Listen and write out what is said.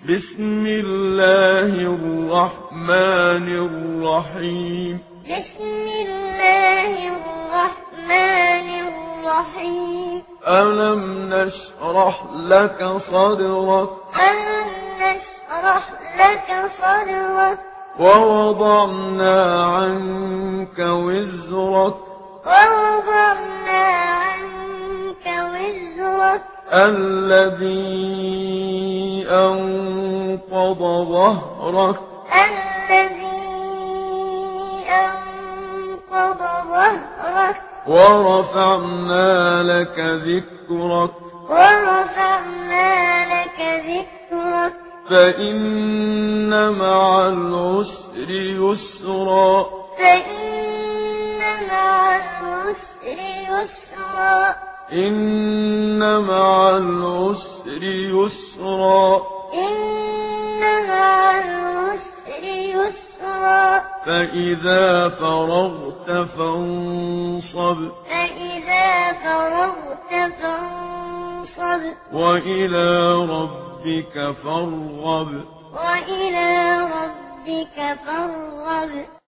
بسم الله الرحمن الرحيم. بسم الله الرحمن الرحيم. ألم نشرح لك صدرك. ألم نشرح لك صدرك. ووضعنا عنك وزرك. ووضعنا عنك وزرك. الذي أنقض ظهرك. الذي أنقض ظهرك. ورفعنا لك ذكرك. ورفعنا لك ذكرك. فإن مع العسر يسرا. فإن مع العسر يسرا. إن مع العسر يسرا. إن مع العسر يسرا. فإذا فرغت فانصب. فإذا فرغت فانصب. وإلى ربك فارغب. وإلى ربك فارغب.